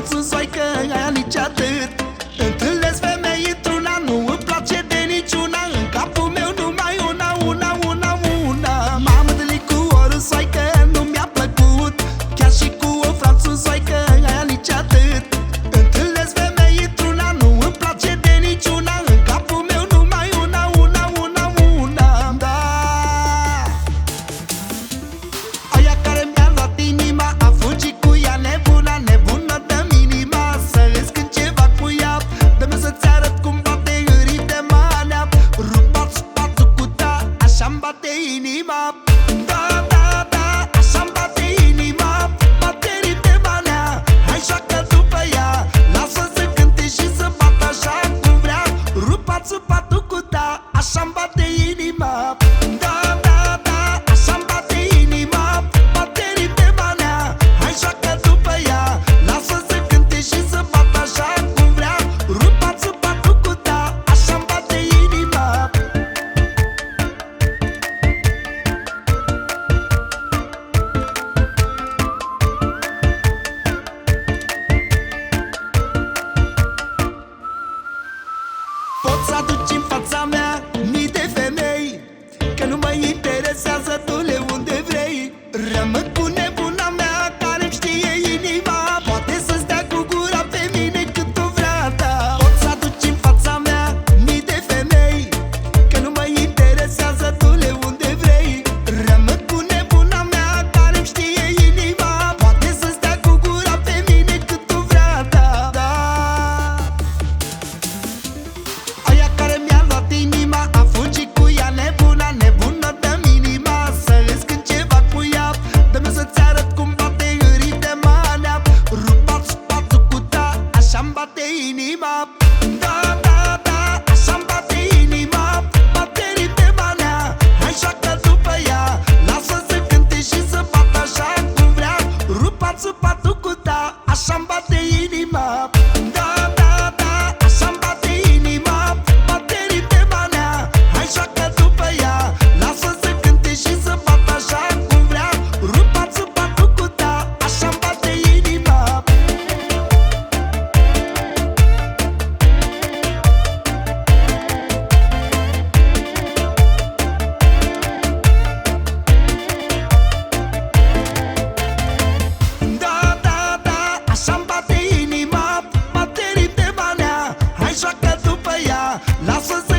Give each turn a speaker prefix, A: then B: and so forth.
A: franțuzoică, aia nici atât. Întâlnesc femei într-una, nu îmi place de niciuna. În capul meu numai una. M-am întâlnit cu o rusoaică, nu mi-a plăcut. Chiar și cu o franțuzoică, aia nici atât. Întâlnesc femei într-una, nu îmi place de niciuna. În capul meu numai una. Da. Aia care mi-a luat inima, a fugit cu ea nebuna de-mi inima. Să îți cânt ceva cu ea, dă-mi să-ți arăt cum bate în ritma mea. Rup pațu cu ta, așa-mi bate inima. Da, așa-mi bate inima. Bate ritma mea, hai joacă după ea. Lasă să cânte și să bată așa cum vrea. Rup pațu cu ta, așa-mi bate inima. Da, așa-mi bate inima. Bate ritma mea, hai joacă după ea. Lasă să cânte și să bată așa cum vrea. Rup pațu cu ta, așa-mi bate inima. Poți să aduci în fața mea mii de femei, că nu mă interesează, du-le unde vrei. Rămân cu nebuna mea care-mi știe inima. Poate să stea cu gura pe mine cât o vrea, da. Poți să aduci în fața mea mii de femei, că nu mă interesează, du-le unde vrei. Rămân cu nebuna mea care-mi știe inima. Poate să stea cu gura pe mine cât o vrea, da. Aia care mi-a luat inima, a fugit cu ea nebuna de-mi inima. Să îți cânt ceva cu ea, dă-mi să-ți arăt cum bate în ritma mea. Rup pațu cu ta, așa-mi bate inima. Da, așa-mi bate inima. Bate ritma mea, hai joacă după ea. Lasă să cânte și să bată așa cum vrea. Rup pațu cu ta, așa-mi bate inima. Da, așa-mi bate inima. Bate ritma mea, hai joacă după ea. Lasă să cânte și să bată așa cum vrea. Rup pațu cu ta, așa-mi bate inima. Da, așa-mi bate inima. Bate ritma mea, hai joacă după ea. Lasă